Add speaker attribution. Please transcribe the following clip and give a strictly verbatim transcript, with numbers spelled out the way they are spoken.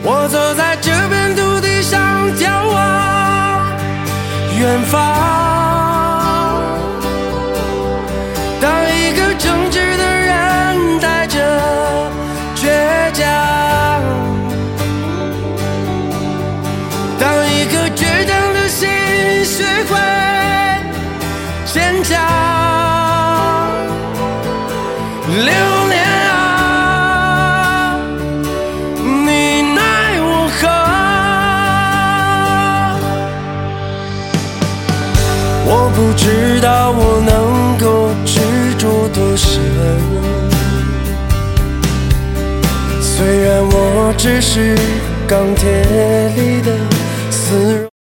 Speaker 1: 我走在这片土地上，眺望远方。当一个正直的人带着倔强，当一颗倔强的心学会坚强。流年啊，你奈我何？我不知道我能够执着多深，虽然我只是钢铁里的丝